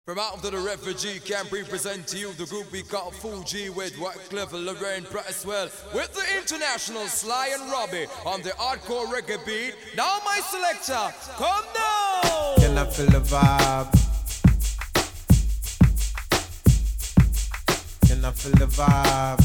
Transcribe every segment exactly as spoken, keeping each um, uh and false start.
From out of the refugee camp, we present to you the group we call Fuji with Wycliffe, Lorraine, Presswell, with the international Sly and Robbie on the hardcore reggae beat. Now my selector, come now! Can I feel the vibe? Can I feel the vibe?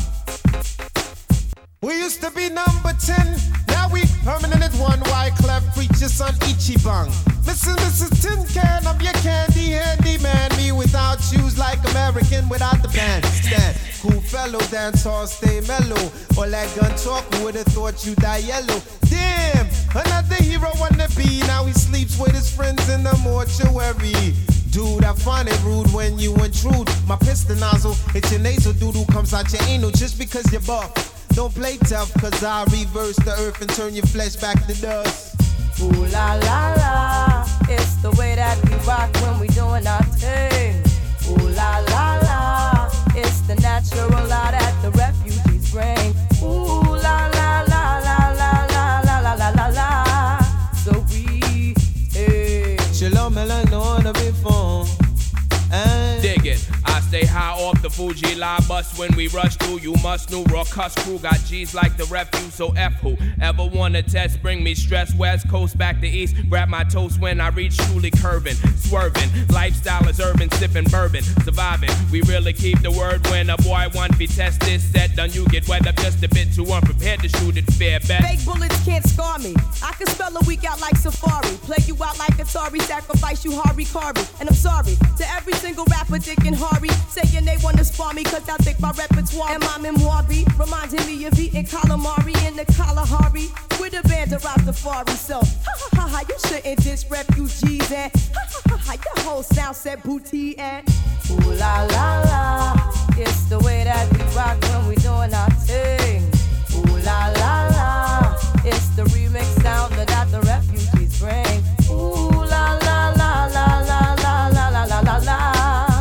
We used to be number ten, now we permanent at one. Wyclef, preacher son Ichibang. Missus Missus Tin Can, I'm your candy handy man. Me without shoes like American without the bandstand. Cool fellow, dance hall, stay mellow. All that gun talk, who would've thought you die yellow? Damn, another hero wanna be. Now he sleeps with his friends in the mortuary. Dude, I find it rude when you intrude. My piston nozzle, it's your nasal doodle comes out your anal just because you're buff. Don't play tough, cause I reverse the earth and turn your flesh back to dust. Ooh la la la, it's the way that we rock when we doing our thing. Ooh la la la, it's the natural law that the refugees bring. Ooh la la la la la la la la la la la. So we, hey. Shalom, I like no one before. Dig it. I stay high off the Fuji line bus when we rush through. You must know raw cuss crew got G's like the refuse. So F who ever wanna test? Bring me stress. West Coast back to East. Grab my toast when I reach truly curving, swerving. Lifestyle is urban, sipping bourbon, surviving. We really keep the word when a boy want be test this set. Done you get wet up just a bit too unprepared to shoot it fair bet. Fake bullets can't scar me. I can spell a week out like Safari. Play you out like Atari. Sacrifice you Harvey Carvey. And I'm sorry to every single rapper, Dick and Harvey, saying they wanna spar me cause I think my repertoire and my memoir beat reminding me of eating calamari in the Kalahari with a band of Rastafari. So, ha ha ha ha, you shouldn't diss refugees and ha ha ha ha, your whole sound set booty and ooh la la la, it's the way that we rock when we doing our thing. Ooh la la la, it's the remix sound that the refugees bring. Ooh la la la la la la la la la la la.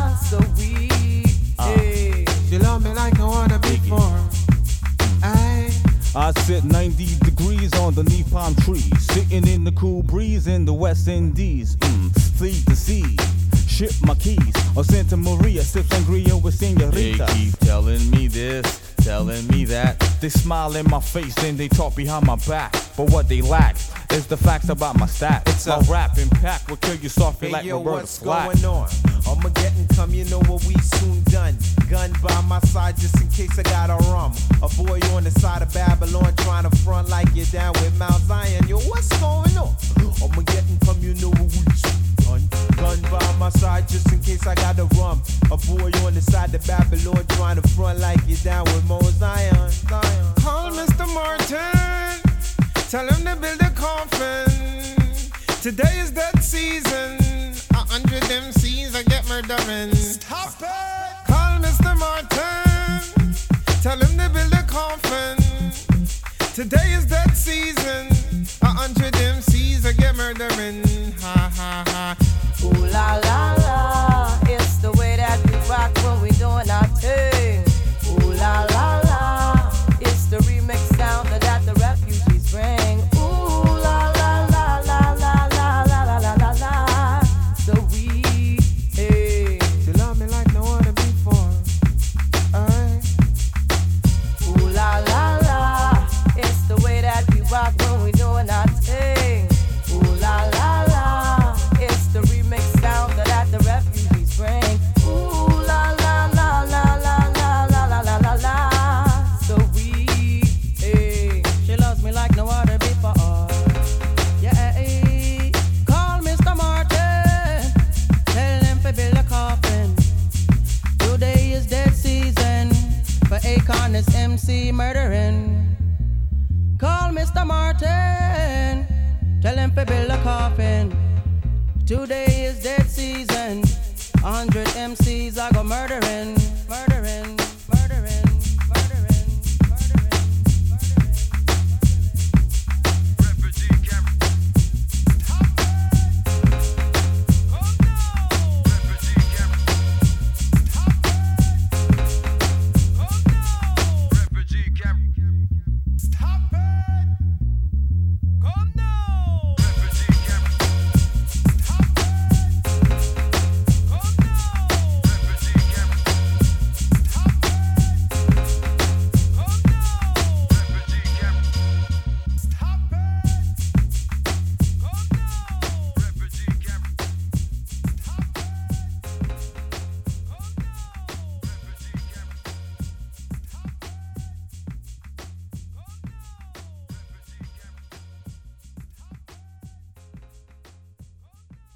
You love me like I wanna be for. I sit ninety degrees underneath palm trees, sitting in the cool breeze in the West Indies. Mm, feed the sea, ship my keys. Or Santa Maria, sip sangria with señorita. They keep telling me this, telling me that. They smile in my face and they talk behind my back. But what they lack is the facts about my stats. It's my a rap impact will kill you softly hey, like yo, Roberta what's Flack. going on? Armageddon come, you know what we soon done. Gun by my side just in case I got a rum. A boy on the side of Babylon trying to front like you're down with Mount Zion. Yo, what's going on? Armageddon come, you know what we soon done. Gun by my side just in case I got a rum. A boy on the side of Babylon trying to front like you're down with Mount Zion. Zion. Call Mister Martin, tell him to build a coffin. Today is that season. A hundred M Cs I get murdering. Stop it! Call Mister Martin, tell him to build a coffin. Today is that season. A hundred M Cs I get murdering. Ha ha ha. Ooh la la la, it's the way that we rock when we doing our thing. Ooh la la la, it's the remix sound that the refugees bring. Ooh la la la la la la la la la la la. So we, hey. You love me like no other before. Aye. Ooh la la la, it's the way that we rock when we doing our thing. Ooh la la la, it's the remix sound that the refugees bring. Ooh la la la la la la la la la la la. So we, hey. She loves me like no other before. Yeah, hey. Call Mister Martin, tell him to build a coffin. Today is dead season for Akon is M C murdering. Call Mister Martin, tell him to build a coffin. Today is dead season, a hundred M C